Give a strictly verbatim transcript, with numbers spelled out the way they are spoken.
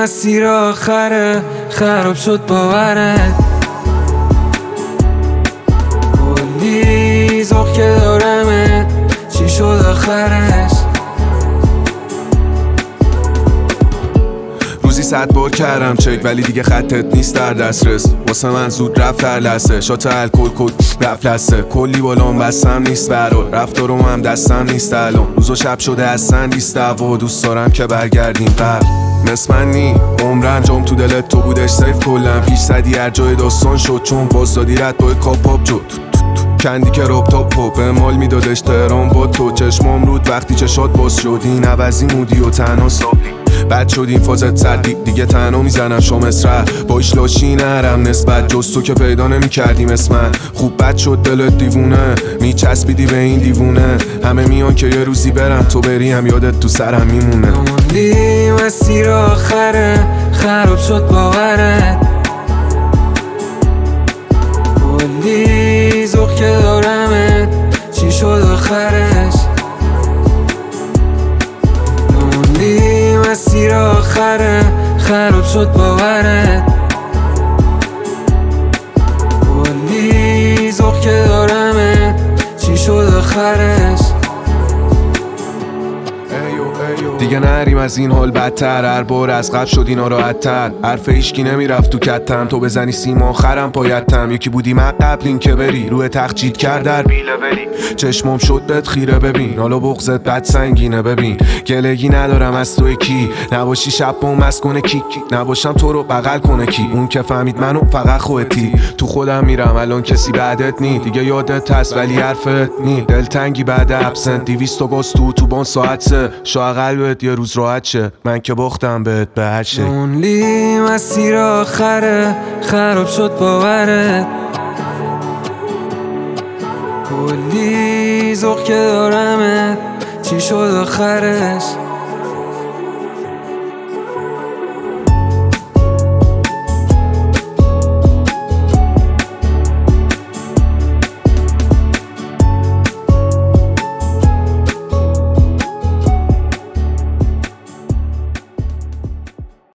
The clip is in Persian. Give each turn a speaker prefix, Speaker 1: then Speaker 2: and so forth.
Speaker 1: مسیر آخره خراب شد باورت، کلی ذوق که دارمت چی شد آخرش؟
Speaker 2: روزی صد بار کردم چک ولی دیگه خطت نیست در دسترس، واسه من زود رفت در لحظه، شات الکل کل رفت لسه، کلی بالام بستم نیست برات، رفتارم هم دستم نیست الان، روز و شب شده اصلا نیست دعوا، دوست دارم که برگردیم قبل مثل من نی عمرن جام تو دلت تو بودش سیف کلم، پیش زدی هر جای داستان شد چون باز دادی رد با کاپاپ شد کندی که راب تا پاپ به مال میدادش تهران با تو، چشمام رود وقتی چشات باز شد این عوضی مودی و تنها سابی بد شد این فازت سردی دیگه تنها میزنم شامس ره باش لاشی نرم نسبت جز تو که پیدا نمی کردیم اسم من خوب بد شد دلت دیوونه میچسبیدی به این دیوونه همه میان که یه روزی برم تو بری هم یادت تو سرم میمونه.
Speaker 1: نموندی مسیر آخره خراب شد باورت، کلی ذوق که دارمت چی شد آخرش؟ نموندی مسیر آخره خراب شد باورت، کلی ذوق که دارمت چی شد آخرش؟
Speaker 2: دیگه نریم از این حال بدتر، هر بار از قبل شد اینا راحت‌تر، حرف هیچکی نمیرفت تو کتم، تو بزنی سیم آخرم پایتم، یکی بودی من قبل این که بری روی تخت چیت کرد در بیله بری چشمام شد بهت خیره ببین حالا بغضت بد سنگینه ببین گلگی ندارم از تو کی نباشی شب با مست کنه کی نباشم تو رو بغل کنه کی اون که فهمید منو فقط خودتی تو خودم میرم الان کسی بعدت نی دیگه یادت هست ولی حرفت نی دلتنگی بعد ابسنت دویست و باز تو تو بان ساعت سه شا قلبت یه روز راحت شه من که باختم بهت به هر شی.
Speaker 1: اونلی مسیر آخره خراب شد باورت، کلی ذوق که دارمت چی شد آخرش؟